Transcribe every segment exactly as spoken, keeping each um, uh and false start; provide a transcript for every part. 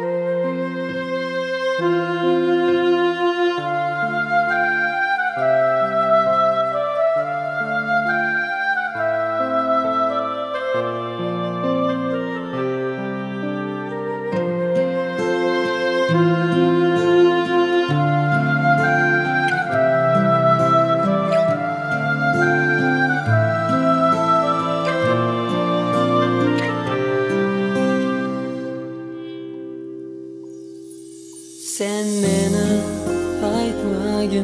Sen meni aytmagin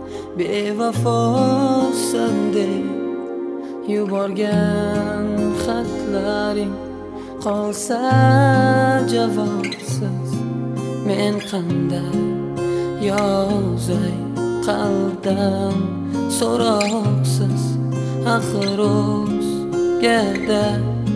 bevafosan deb yuborgan xatlaring qolsa javobsiz. Men qanday yozay qalbdan so'roqsiz. Axir o'zgada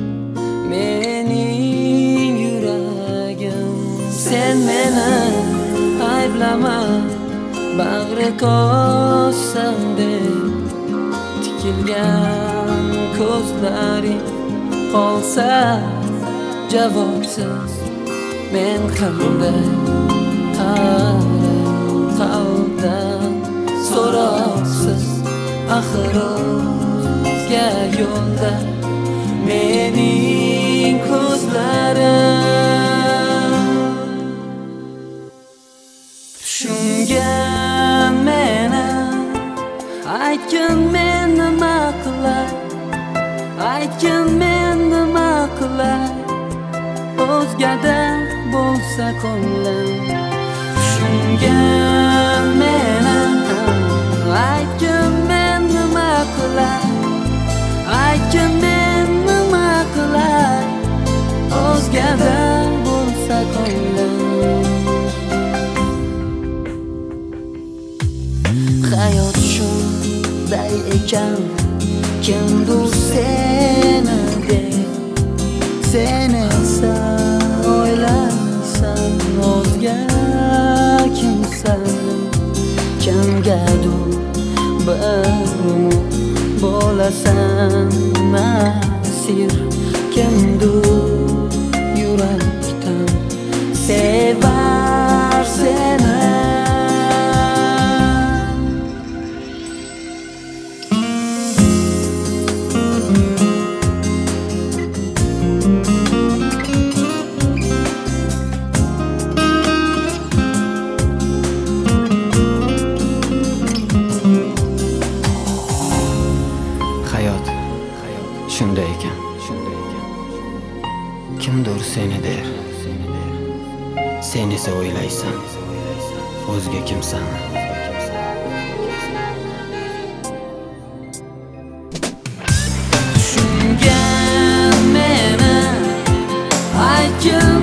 mening yuragim. Sen meni ayblama bag'ri ko'zsam deb tikilgan ko'zlaring qolsa javobsiz. Men qanday qalbdan so'roqsiz. Axir o'zga yo'lda mening ko'zlarim. Tushungan meni aytgin, men nima qilay, aytgin, men nima qilay. O'zgada bo'lsa ko'nglim. Tushungan meni aytgin, men nima qilay, aytgin, men nima qilay. O'zgada bo'lsa ko'nglim. Hayot shunday ekan, kimdir seni deb, sen esa o'ylaysan o'zga kimsan. Kimgadir bir umid bo'lasan asir. Kimdir yurakdan sevar seni. Shunday ekan, shunday ekan. Kimdir seni der, sen esa o'ylaysan o'zga kimsan. Tushungan meni aytgin,